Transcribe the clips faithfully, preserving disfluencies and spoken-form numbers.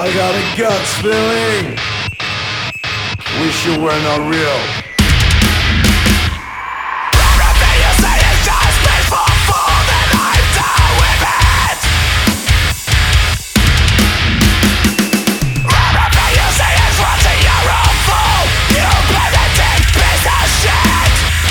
I got a gut feeling. Wish you were not real. Everything you say is just peaceful food, and I'm done with it. Everything you say is rotten, you're a fool. You pathetic piece of shit.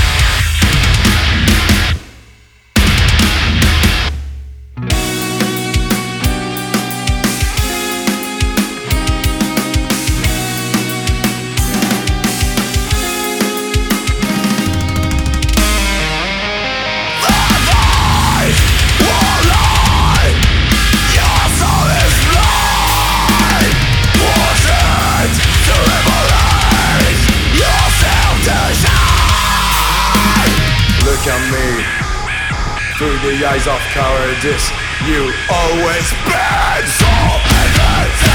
Look at me, through the eyes of cowardice. You always been so innocent.